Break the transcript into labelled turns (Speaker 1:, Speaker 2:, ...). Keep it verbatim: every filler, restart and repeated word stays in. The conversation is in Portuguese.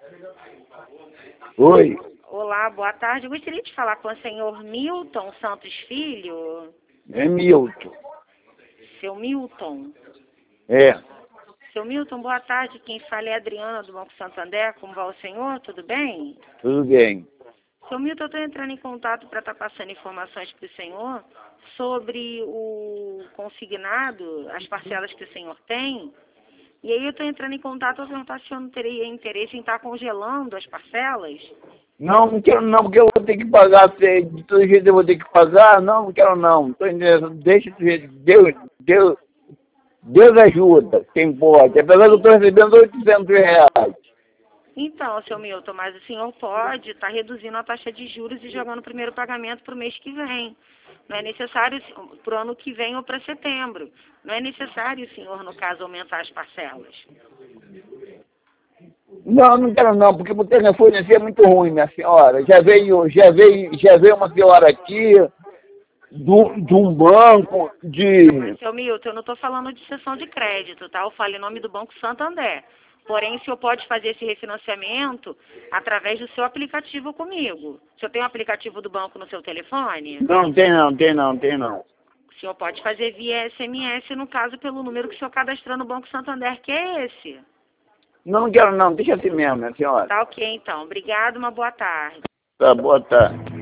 Speaker 1: Oi.
Speaker 2: Olá, boa tarde. Eu gostaria de falar com o senhor Milton Santos Filho.
Speaker 1: É Milton.
Speaker 2: Seu Milton.
Speaker 1: É.
Speaker 2: Seu Milton, boa tarde. Quem fala é a Adriana, do Banco Santander. Como vai o senhor? Tudo bem?
Speaker 1: Tudo bem.
Speaker 2: Seu Milton, eu estou entrando em contato para estar passando informações para o senhor sobre o consignado, as parcelas que o senhor tem. E aí eu estou entrando em contato para perguntar se o senhor não teria interesse em estar congelando as parcelas.
Speaker 1: Não, não quero não, porque eu vou ter que pagar. De todo jeito eu vou ter que pagar. Não, não quero não. Tô entendendo. Deixa do jeito. Deus, Deus, Deus ajuda quem pode. Apesar que eu estou recebendo oitocentos reais.
Speaker 2: Então, seu Milton, mas o senhor pode estar reduzindo a taxa de juros e jogando o primeiro pagamento para o mês que vem. Não é necessário para o ano que vem ou para setembro. Não é necessário, senhor, no caso, aumentar as parcelas.
Speaker 1: Não, não quero não, porque o telefone assim é muito ruim, minha senhora. Já veio, já veio, já veio uma senhora aqui do, de um banco de...
Speaker 2: Mas, seu Milton, eu não estou falando de cessão de crédito, tá? Eu falo em nome do Banco Santander. Porém, o senhor pode fazer esse refinanciamento através do seu aplicativo comigo. O senhor tem o aplicativo do banco no seu telefone?
Speaker 1: Não, tem não, tem não, tem não.
Speaker 2: O senhor pode fazer via S M S, no caso, pelo número que o senhor cadastrou no Banco Santander, que é esse.
Speaker 1: Não, não quero não, deixa assim mesmo, minha senhora.
Speaker 2: Tá ok, então. Obrigado, uma boa tarde.
Speaker 1: Tá, boa tarde.